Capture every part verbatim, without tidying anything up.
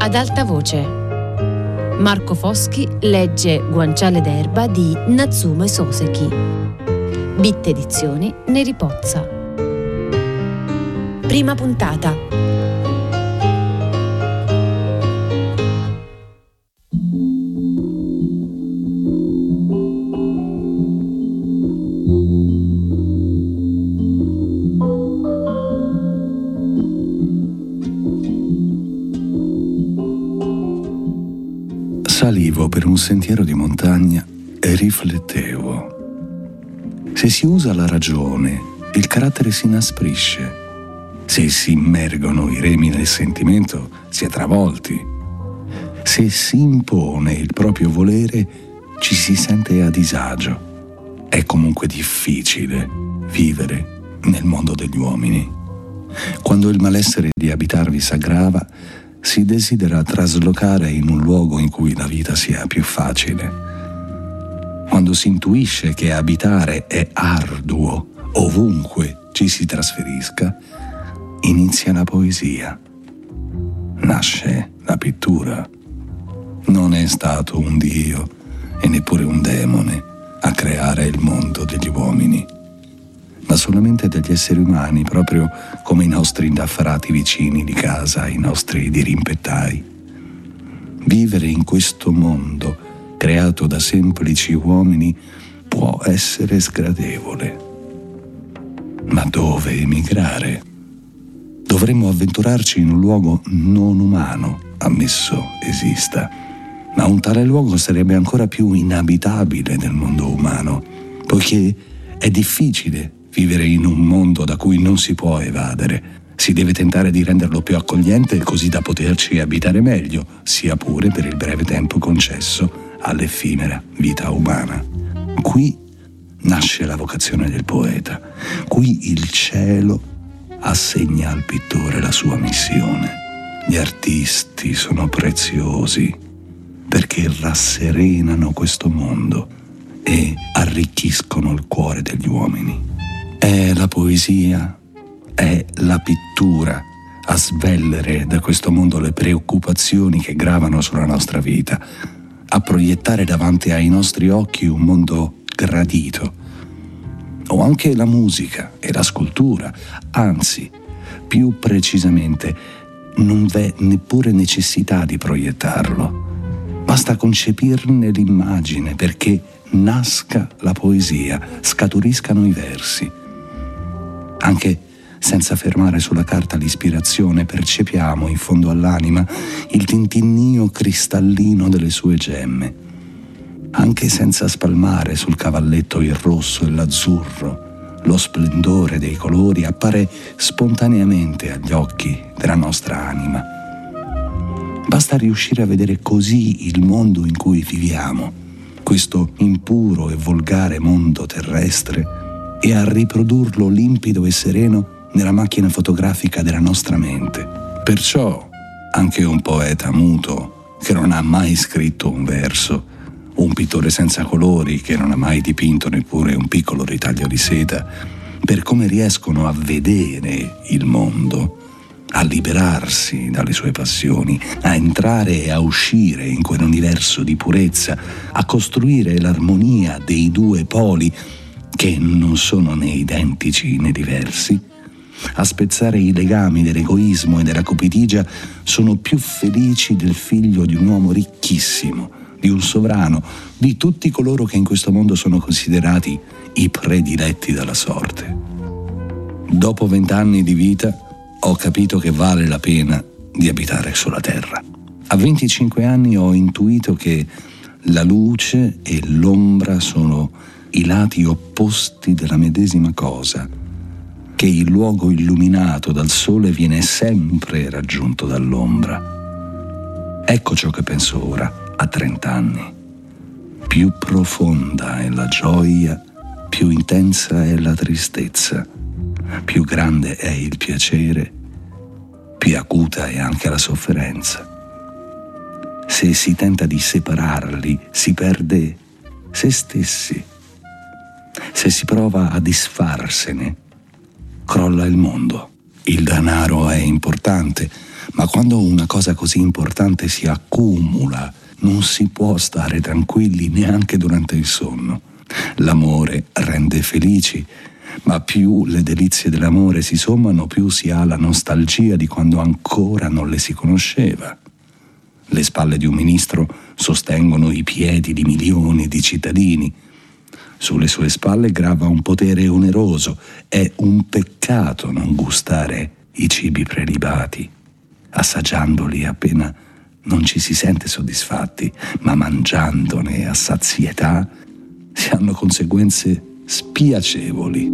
Ad alta voce. Marco Foschi legge Guanciale d'erba di Natsume Soseki. Bit Edizioni Neri Pozza. Prima puntata. Salivo per un sentiero di montagna e riflettevo. Se si usa la ragione, il carattere si inasprisce. Se si immergono i remi nel sentimento, si è travolti. Se si impone il proprio volere, ci si sente a disagio. È comunque difficile vivere nel mondo degli uomini. Quando il malessere di abitarvi s'aggrava, si desidera traslocare in un luogo in cui la vita sia più facile. Quando si intuisce che abitare è arduo, ovunque ci si trasferisca, inizia la poesia. Nasce la pittura. Non è stato un dio e neppure un demone a creare il mondo degli uomini, ma solamente degli esseri umani, proprio come i nostri indaffarati vicini di casa, i nostri dirimpettai. Vivere in questo mondo creato da semplici uomini può essere sgradevole. Ma dove emigrare? Dovremmo avventurarci in un luogo non umano, ammesso esista, ma un tale luogo sarebbe ancora più inabitabile del mondo umano, poiché è difficile vivere in un mondo da cui non si può evadere. Si deve tentare di renderlo più accogliente così da poterci abitare meglio, sia pure per il breve tempo concesso all'effimera vita umana. Qui nasce la vocazione del poeta. Qui il cielo assegna al pittore la sua missione. Gli artisti sono preziosi perché rasserenano questo mondo e arricchiscono il cuore degli uomini. È la poesia, è la pittura a svellere da questo mondo le preoccupazioni che gravano sulla nostra vita, a proiettare davanti ai nostri occhi un mondo gradito. O anche la musica e la scultura, anzi, più precisamente, non v'è neppure necessità di proiettarlo. Basta concepirne l'immagine perché nasca la poesia, scaturiscano i versi. Anche senza fermare sulla carta l'ispirazione, percepiamo in fondo all'anima il tintinnio cristallino delle sue gemme. Anche senza spalmare sul cavalletto il rosso e l'azzurro, lo splendore dei colori appare spontaneamente agli occhi della nostra anima. Basta riuscire a vedere così il mondo in cui viviamo, questo impuro e volgare mondo terrestre, e a riprodurlo limpido e sereno nella macchina fotografica della nostra mente. Perciò anche un poeta muto che non ha mai scritto un verso, un pittore senza colori che non ha mai dipinto neppure un piccolo ritaglio di seta, per come riescono a vedere il mondo, a liberarsi dalle sue passioni, a entrare e a uscire in quell'universo di purezza, a costruire l'armonia dei due poli che non sono né identici né diversi, a spezzare i legami dell'egoismo e della cupidigia, sono più felici del figlio di un uomo ricchissimo, di un sovrano, di tutti coloro che in questo mondo sono considerati i prediletti dalla sorte. Dopo vent'anni di vita ho capito che vale la pena di abitare sulla terra. A venticinque anni ho intuito che la luce e l'ombra sono i lati opposti della medesima cosa, che il luogo illuminato dal sole viene sempre raggiunto dall'ombra. Ecco ciò che penso ora, a trent'anni. Più profonda è la gioia, più intensa è la tristezza, più grande è il piacere, più acuta è anche la sofferenza. Se si tenta di separarli, si perde se stessi. Se si prova a disfarsene, crolla il mondo. Il denaro è importante, Ma quando una cosa così importante si accumula, non si può stare tranquilli neanche durante il sonno. L'amore rende felici, ma più le delizie dell'amore si sommano, più si ha la nostalgia di quando ancora non le si conosceva. Le spalle di un ministro sostengono i piedi di milioni di cittadini. Sulle sue spalle grava un potere oneroso. È un peccato non gustare i cibi prelibati. Assaggiandoli appena non ci si sente soddisfatti, ma mangiandone a sazietà si hanno conseguenze spiacevoli.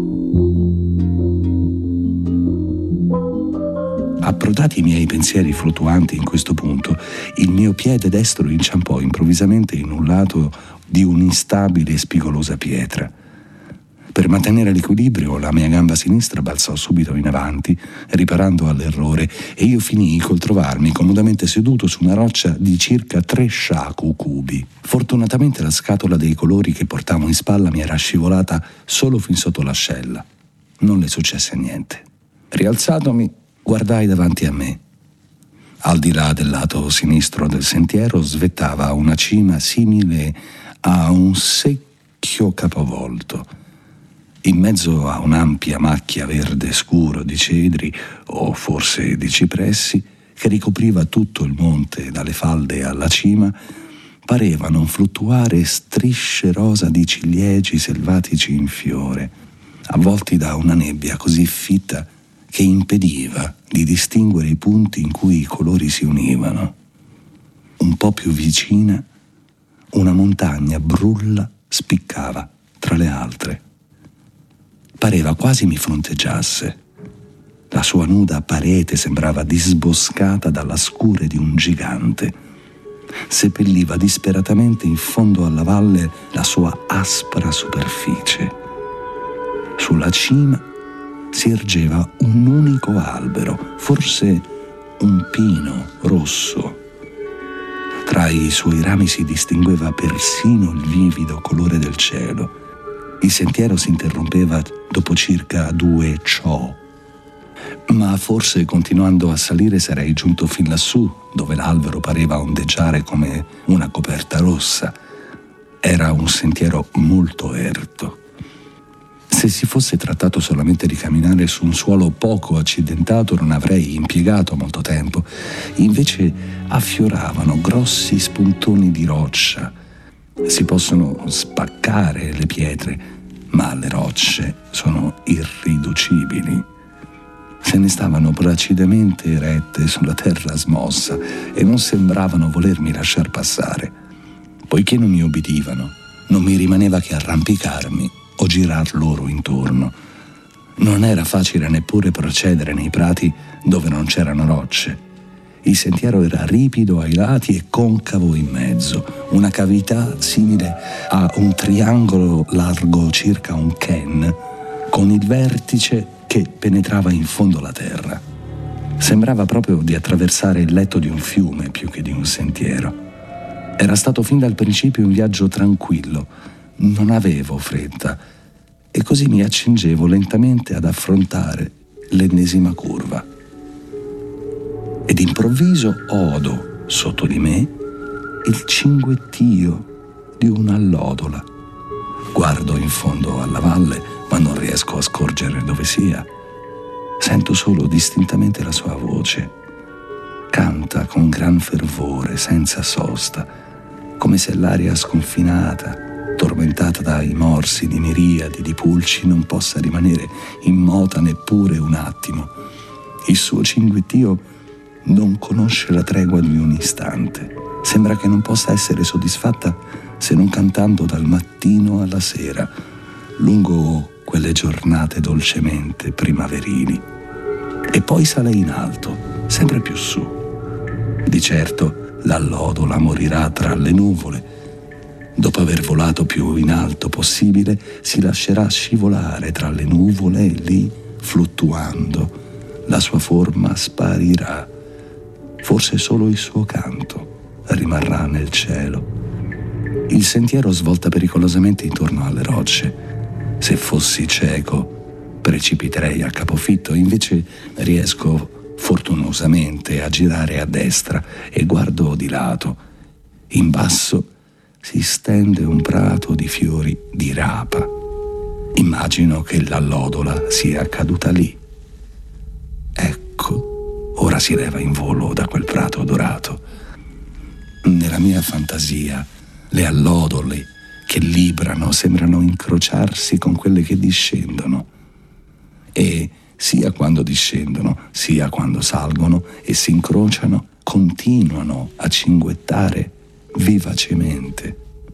Approdati i miei pensieri fluttuanti in questo punto, il mio piede destro inciampò improvvisamente in un lato di un'instabile e spigolosa pietra. Per mantenere l'equilibrio, la mia gamba sinistra balzò subito in avanti, riparando all'errore, e io finii col trovarmi comodamente seduto su una roccia di circa tre shaku cubi. Fortunatamente la scatola dei colori che portavo in spalla mi era scivolata solo fin sotto l'ascella. Non le successe niente. Rialzatomi, guardai davanti a me. Al di là del lato sinistro del sentiero svettava una cima simile a un secchio capovolto. In mezzo a un'ampia macchia verde scuro di cedri, o forse di cipressi, che ricopriva tutto il monte dalle falde alla cima, parevano fluttuare strisce rosa di ciliegi selvatici in fiore, avvolti da una nebbia così fitta che impediva di distinguere i punti in cui i colori si univano. Un po' più vicina, una montagna brulla spiccava tra le altre. Pareva quasi mi fronteggiasse. La sua nuda parete sembrava disboscata dalla scure di un gigante. Seppelliva disperatamente in fondo alla valle la sua aspra superficie. Sulla cima si ergeva un unico albero, forse un pino rosso. Tra i suoi rami si distingueva persino il vivido colore del cielo. Il sentiero si interrompeva dopo circa due ciò, ma forse continuando a salire sarei giunto fin lassù, dove l'albero pareva ondeggiare come una coperta rossa. Era un sentiero molto erto. Se si fosse trattato solamente di camminare su un suolo poco accidentato non avrei impiegato molto tempo. Invece affioravano grossi spuntoni di roccia. Si possono spaccare le pietre, ma le rocce sono irriducibili. Se ne stavano placidamente erette sulla terra smossa e non sembravano volermi lasciar passare. Poiché non mi obbedivano, non mi rimaneva che arrampicarmi o girar loro intorno. Non era facile neppure procedere nei prati dove non c'erano rocce. Il sentiero era ripido ai lati e concavo in mezzo, una cavità simile a un triangolo largo circa un ken, con il vertice che penetrava in fondo alla terra. Sembrava proprio di attraversare il letto di un fiume più che di un sentiero. Era stato fin dal principio un viaggio tranquillo, non avevo fretta, e così mi accingevo lentamente ad affrontare l'ennesima curva. Ed improvviso odo sotto di me il cinguettio di un'allodola. Guardo in fondo alla valle, ma non riesco a scorgere dove sia. Sento solo distintamente la sua voce. Canta con gran fervore, senza sosta, come se l'aria sconfinata, tormentata dai morsi di miriadi di pulci, non possa rimanere immota neppure un attimo. Il suo cinguettio non conosce la tregua di un istante. Sembra che non possa essere soddisfatta se non cantando dal mattino alla sera, lungo quelle giornate dolcemente primaverili. E poi sale in alto, sempre più su. Di certo l'allodola morirà tra le nuvole. Dopo aver volato più in alto possibile, si lascerà scivolare tra le nuvole e lì, fluttuando, la sua forma sparirà. Forse solo il suo canto rimarrà nel cielo. Il sentiero svolta pericolosamente intorno alle rocce. Se fossi cieco, precipiterei a capofitto, invece riesco fortunosamente a girare a destra e guardo di lato. In basso si stende un prato di fiori di rapa. Immagino che l'allodola sia caduta lì. Ecco, ora si leva in volo da quel prato dorato. Nella mia fantasia, le allodole che librano sembrano incrociarsi con quelle che discendono. E sia quando discendono, sia quando salgono e si incrociano, continuano a cinguettare vivacemente.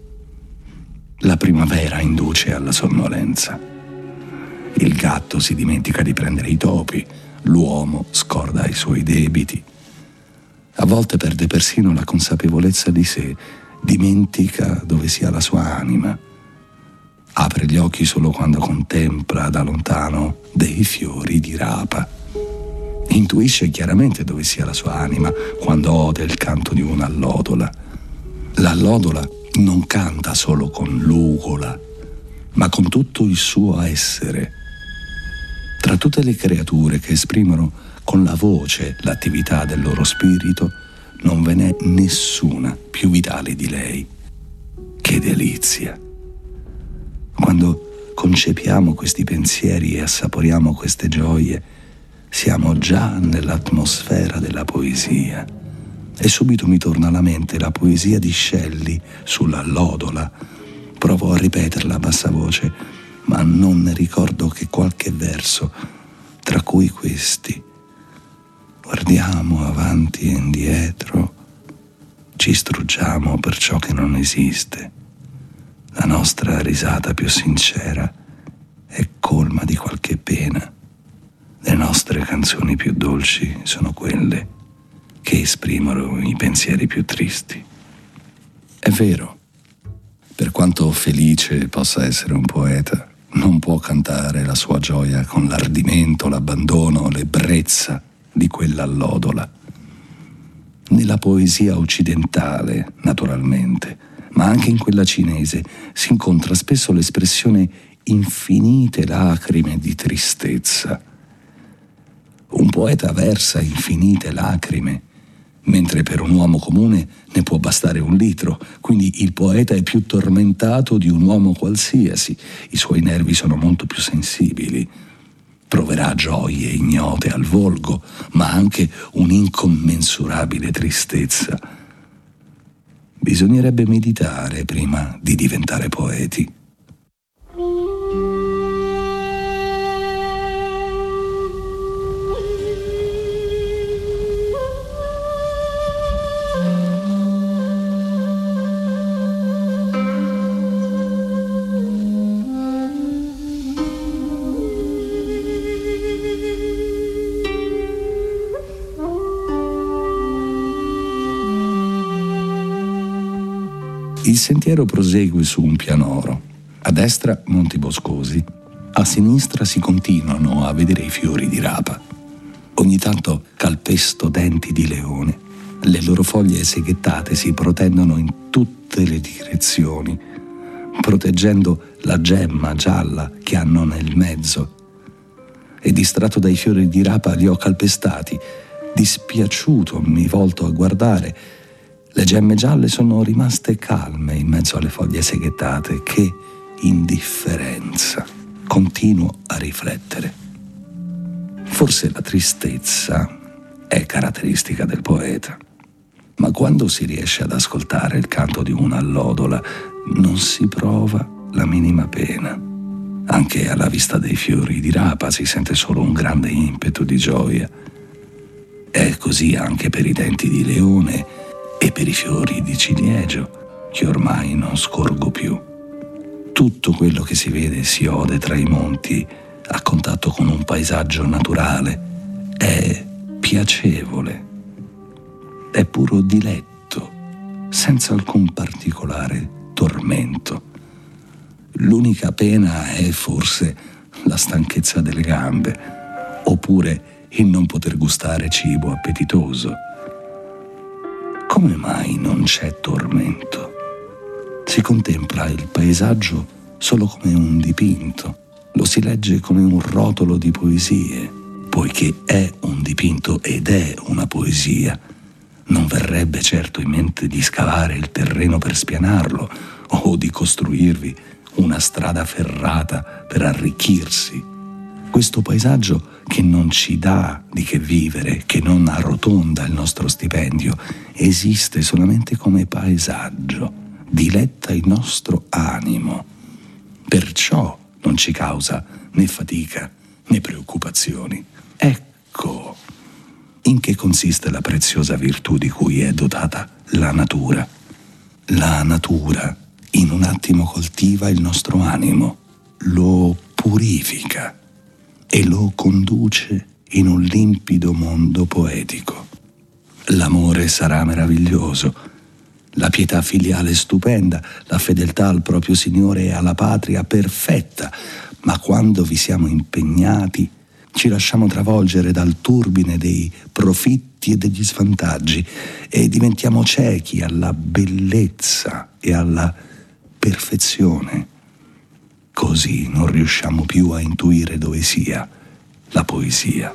La primavera induce alla sonnolenza. Il gatto si dimentica di prendere i topi, l'uomo scorda i suoi debiti. A volte perde persino la consapevolezza di sé, dimentica dove sia la sua anima. Apre gli occhi solo quando contempla da lontano dei fiori di rapa. Intuisce chiaramente dove sia la sua anima quando ode il canto di un'allodola. L'allodola non canta solo con l'ugola, ma con tutto il suo essere. Tra tutte le creature che esprimono con la voce l'attività del loro spirito, non ve n'è nessuna più vitale di lei. Che delizia! Quando concepiamo questi pensieri e assaporiamo queste gioie, siamo già nell'atmosfera della poesia. E subito mi torna alla mente la poesia di Shelley sull'allodola. Provo a ripeterla a bassa voce, ma non ne ricordo che qualche verso, tra cui questi. Guardiamo avanti e indietro, ci struggiamo per ciò che non esiste. La nostra risata più sincera è colma di qualche pena. Le nostre canzoni più dolci sono quelle che esprimono i pensieri più tristi. È vero, per quanto felice possa essere un poeta, non può cantare la sua gioia con l'ardimento, l'abbandono, l'ebbrezza di quell'allodola. Nella poesia occidentale, naturalmente, ma anche in quella cinese, si incontra spesso l'espressione infinite lacrime di tristezza. Un poeta versa infinite lacrime, mentre per un uomo comune ne può bastare un litro, quindi il poeta è più tormentato di un uomo qualsiasi, i suoi nervi sono molto più sensibili. Proverà gioie ignote al volgo, ma anche un'incommensurabile tristezza. Bisognerebbe meditare prima di diventare poeti. Il sentiero prosegue su un pianoro. A destra monti boscosi, a sinistra si continuano a vedere i fiori di rapa. Ogni tanto calpesto denti di leone. Le loro foglie seghettate si protendono in tutte le direzioni, proteggendo la gemma gialla che hanno nel mezzo. E distratto dai fiori di rapa li ho calpestati. Dispiaciuto mi volto a guardare. Le gemme gialle sono rimaste calme in mezzo alle foglie seghettate. Che indifferenza! Continuo a riflettere. Forse la tristezza è caratteristica del poeta, ma quando si riesce ad ascoltare il canto di un'allodola non si prova la minima pena. Anche alla vista dei fiori di rapa si sente solo un grande impeto di gioia. È così anche per i denti di leone e per i fiori di ciliegio, che ormai non scorgo più. Tutto quello che si vede e si ode tra i monti, a contatto con un paesaggio naturale, è piacevole, è puro diletto, senza alcun particolare tormento. L'unica pena è forse la stanchezza delle gambe, oppure il non poter gustare cibo appetitoso. Come mai non c'è tormento? Si contempla il paesaggio solo come un dipinto, lo si legge come un rotolo di poesie, poiché è un dipinto ed è una poesia, non verrebbe certo in mente di scavare il terreno per spianarlo o di costruirvi una strada ferrata per arricchirsi. Questo paesaggio che non ci dà di che vivere, che non arrotonda il nostro stipendio, esiste solamente come paesaggio, diletta il nostro animo. Perciò non ci causa né fatica né preoccupazioni. Ecco in che consiste la preziosa virtù di cui è dotata la natura. La natura in un attimo coltiva il nostro animo, lo purifica e lo conduce in un limpido mondo poetico. L'amore sarà meraviglioso, la pietà filiale stupenda, la fedeltà al proprio Signore e alla patria perfetta, ma quando vi siamo impegnati ci lasciamo travolgere dal turbine dei profitti e degli svantaggi e diventiamo ciechi alla bellezza e alla perfezione. Così non riusciamo più a intuire dove sia la poesia.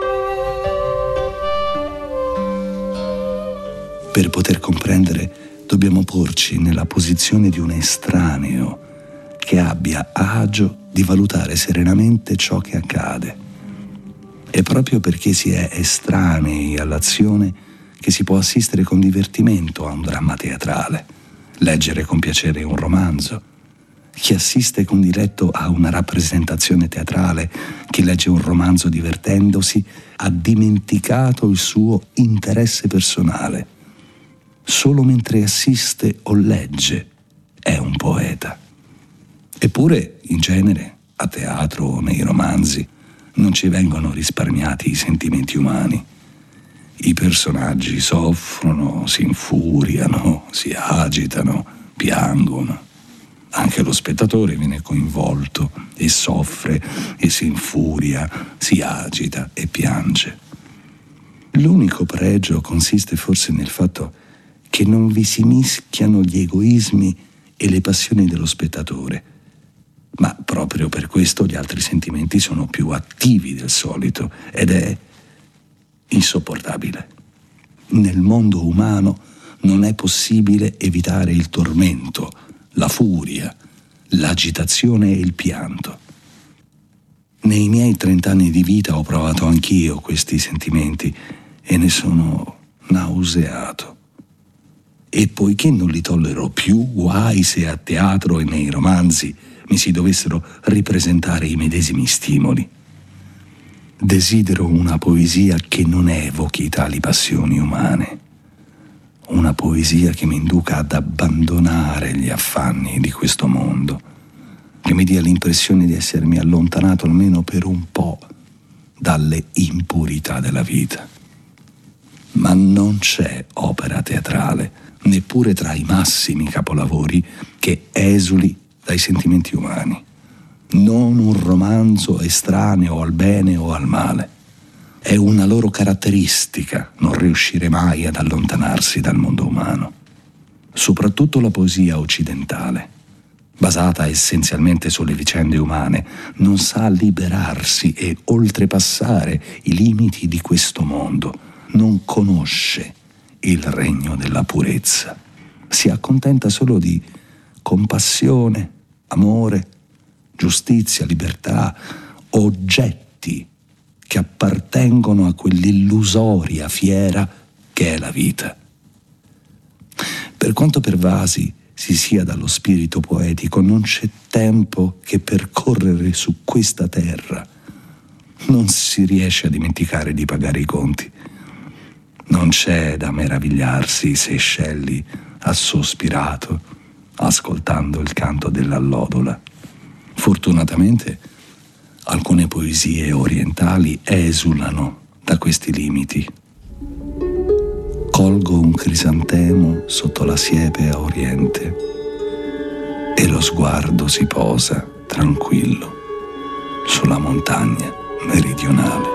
Per poter comprendere dobbiamo porci nella posizione di un estraneo che abbia agio di valutare serenamente ciò che accade. È proprio perché si è estranei all'azione che si può assistere con divertimento a un dramma teatrale, leggere con piacere un romanzo. Chi assiste con diletto a una rappresentazione teatrale, chi legge un romanzo divertendosi, ha dimenticato il suo interesse personale. Solo mentre assiste o legge è un poeta. Eppure, in genere, a teatro o nei romanzi, non ci vengono risparmiati i sentimenti umani. I personaggi soffrono, si infuriano, si agitano, piangono. Anche lo spettatore viene coinvolto e soffre e si infuria, si agita e piange. L'unico pregio consiste forse nel fatto che non vi si mischiano gli egoismi e le passioni dello spettatore, ma proprio per questo gli altri sentimenti sono più attivi del solito ed è insopportabile. Nel mondo umano non è possibile evitare il tormento, la furia, l'agitazione e il pianto. Nei miei trent'anni di vita ho provato anch'io questi sentimenti e ne sono nauseato. E poiché non li tollero più, guai se a teatro e nei romanzi mi si dovessero ripresentare i medesimi stimoli. Desidero una poesia che non evochi tali passioni umane, una poesia che mi induca ad abbandonare gli affanni di questo mondo, che mi dia l'impressione di essermi allontanato almeno per un po' dalle impurità della vita. Ma non c'è opera teatrale, neppure tra i massimi capolavori, che esuli dai sentimenti umani. Non un romanzo estraneo al bene o al male. È una loro caratteristica non riuscire mai ad allontanarsi dal mondo umano. Soprattutto la poesia occidentale, basata essenzialmente sulle vicende umane, non sa liberarsi e oltrepassare i limiti di questo mondo. Non conosce il regno della purezza. Si accontenta solo di compassione, amore, giustizia, libertà, oggetti che appartengono a quell'illusoria fiera che è la vita. Per quanto pervasi si sia dallo spirito poetico, non c'è tempo che percorrere su questa terra. Non si riesce a dimenticare di pagare i conti. Non c'è da meravigliarsi se Shelley ha sospirato ascoltando il canto dell'allodola. Fortunatamente alcune poesie orientali esulano da questi limiti. Colgo un crisantemo sotto la siepe a oriente e lo sguardo si posa tranquillo sulla montagna meridionale.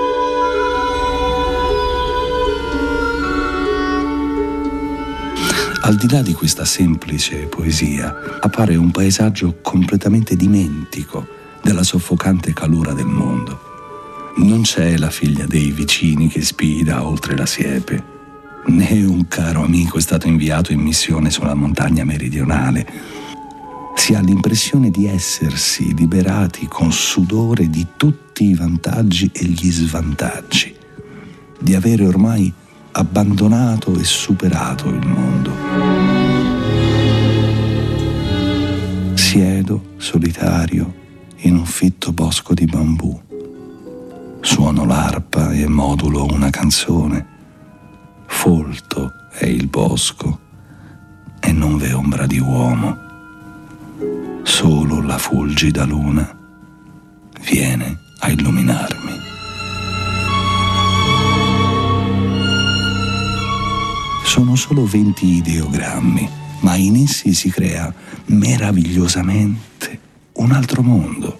Al di là di questa semplice poesia appare un paesaggio completamente dimentico della soffocante calura del mondo. Non c'è la figlia dei vicini che spida oltre la siepe, né un caro amico è stato inviato in missione sulla montagna meridionale. Si ha l'impressione di essersi liberati con sudore di tutti i vantaggi e gli svantaggi, di avere ormai abbandonato e superato il mondo. Siedo solitario in un fitto bosco di bambù. Suono l'arpa e modulo una canzone. Folto è il bosco e non v'è ombra di uomo. Solo la fulgida luna viene a illuminarmi. Sono solo venti ideogrammi, ma in essi si crea meravigliosamente un altro mondo.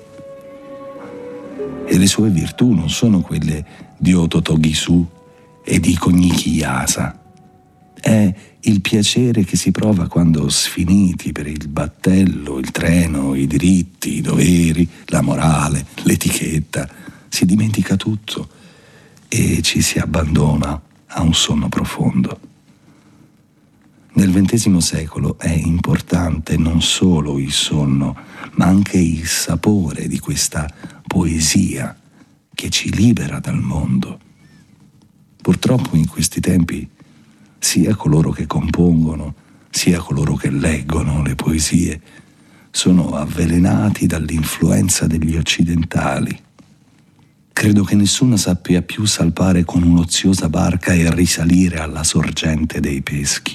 E le sue virtù non sono quelle di Ototogisu e di Konyiki-yasa. È il piacere che si prova quando, sfiniti per il battello, il treno, i diritti, i doveri, la morale, l'etichetta, si dimentica tutto e ci si abbandona a un sonno profondo. Nel ventesimo secolo è importante non solo il sonno, ma anche il sapore di questa poesia che ci libera dal mondo. Purtroppo in questi tempi sia coloro che compongono, sia coloro che leggono le poesie sono avvelenati dall'influenza degli occidentali. Credo che nessuno sappia più salpare con un'oziosa barca e risalire alla sorgente dei peschi.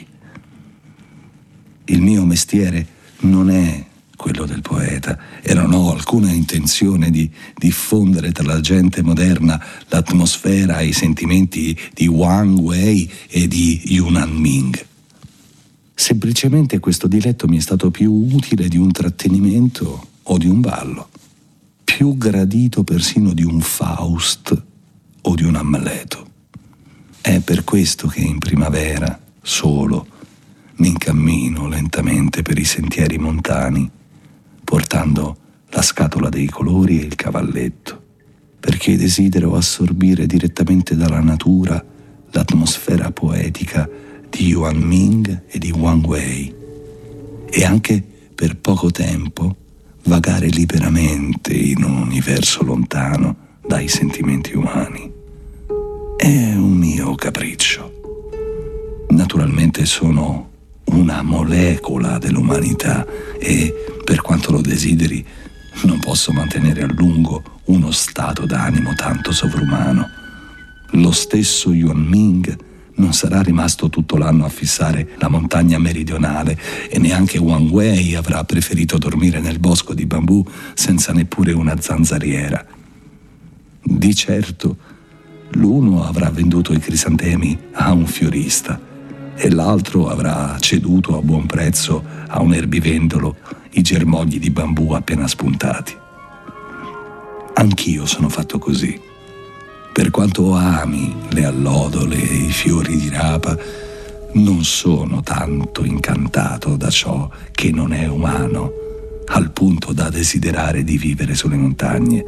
Il mio mestiere non è quello del poeta e non ho alcuna intenzione di diffondere tra la gente moderna l'atmosfera e i sentimenti di Wang Wei e di Yunan Ming. Semplicemente questo diletto mi è stato più utile di un trattenimento o di un ballo, più gradito persino di un Faust o di un Amleto. È per questo che in primavera, solo, mi incammino lentamente per i sentieri montani, portando la scatola dei colori e il cavalletto, perché desidero assorbire direttamente dalla natura l'atmosfera poetica di Yuan Ming e di Wang Wei, e anche per poco tempo vagare liberamente in un universo lontano dai sentimenti umani. È un mio capriccio. Naturalmente sono una molecola dell'umanità e, per quanto lo desideri, non posso mantenere a lungo uno stato d'animo tanto sovrumano. Lo stesso Yuan Ming non sarà rimasto tutto l'anno a fissare la montagna meridionale e neanche Wang Wei avrà preferito dormire nel bosco di bambù senza neppure una zanzariera. Di certo, l'uno avrà venduto i crisantemi a un fiorista e l'altro avrà ceduto a buon prezzo a un erbivendolo i germogli di bambù appena spuntati. Anch'io sono fatto così. Per quanto ami le allodole e i fiori di rapa, non sono tanto incantato da ciò che non è umano, al punto da desiderare di vivere sulle montagne.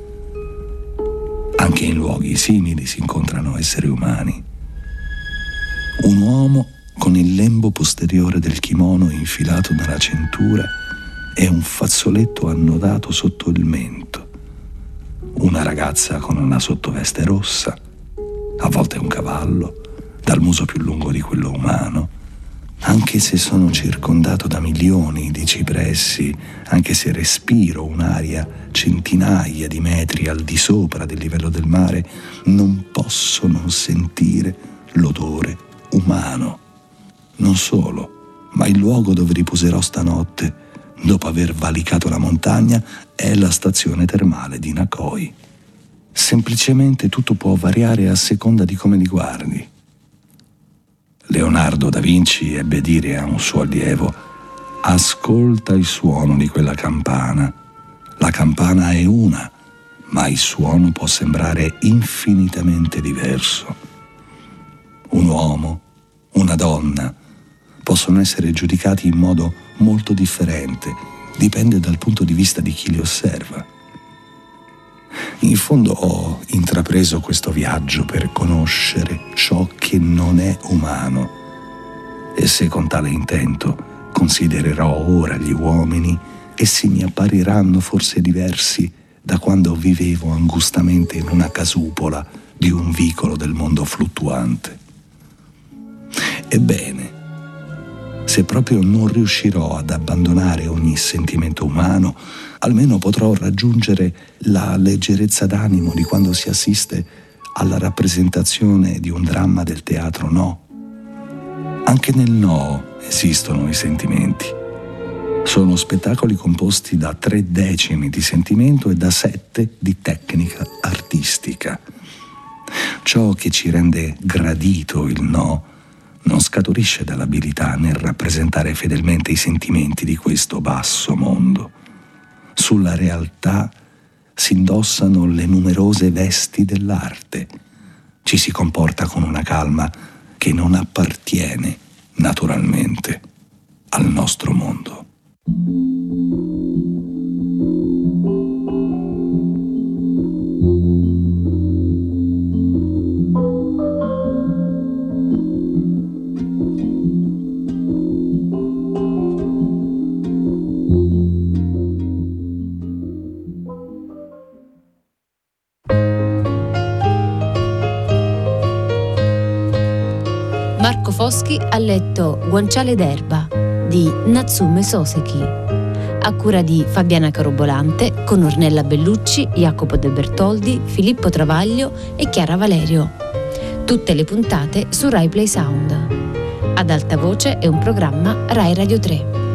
Anche in luoghi simili si incontrano esseri umani. Un uomo con il lembo posteriore del kimono infilato nella cintura e un fazzoletto annodato sotto il mento. Una ragazza con una sottoveste rossa, a volte un cavallo, dal muso più lungo di quello umano. Anche se sono circondato da milioni di cipressi, anche se respiro un'aria centinaia di metri al di sopra del livello del mare, non posso non sentire l'odore umano. Non solo, ma il luogo dove riposerò stanotte, dopo aver valicato la montagna, è la stazione termale di Nakoi. Semplicemente tutto può variare a seconda di come li guardi. Leonardo da Vinci ebbe a dire a un suo allievo: ascolta il suono di quella campana. La campana è una, ma il suono può sembrare infinitamente diverso. Un uomo, una donna, possono essere giudicati in modo molto differente, dipende dal punto di vista di chi li osserva. In fondo ho intrapreso questo viaggio per conoscere ciò che non è umano, e se con tale intento considererò ora gli uomini, essi mi appariranno forse diversi da quando vivevo angustamente in una casupola di un vicolo del mondo fluttuante. Ebbene, se proprio non riuscirò ad abbandonare ogni sentimento umano, almeno potrò raggiungere la leggerezza d'animo di quando si assiste alla rappresentazione di un dramma del teatro No. Anche nel No esistono i sentimenti. Sono spettacoli composti da tre decimi di sentimento e da sette di tecnica artistica. Ciò che ci rende gradito il No non scaturisce dall'abilità nel rappresentare fedelmente i sentimenti di questo basso mondo. Sulla realtà si indossano le numerose vesti dell'arte. Ci si comporta con una calma che non appartiene, naturalmente, al nostro mondo. Marco Foschi ha letto Guanciale d'erba di Natsume Soseki, a cura di Fabiana Carobolante, con Ornella Bellucci, Jacopo De Bertoldi, Filippo Travaglio e Chiara Valerio. Tutte le puntate su Rai Play Sound. Ad alta voce è un programma Rai Radio tre.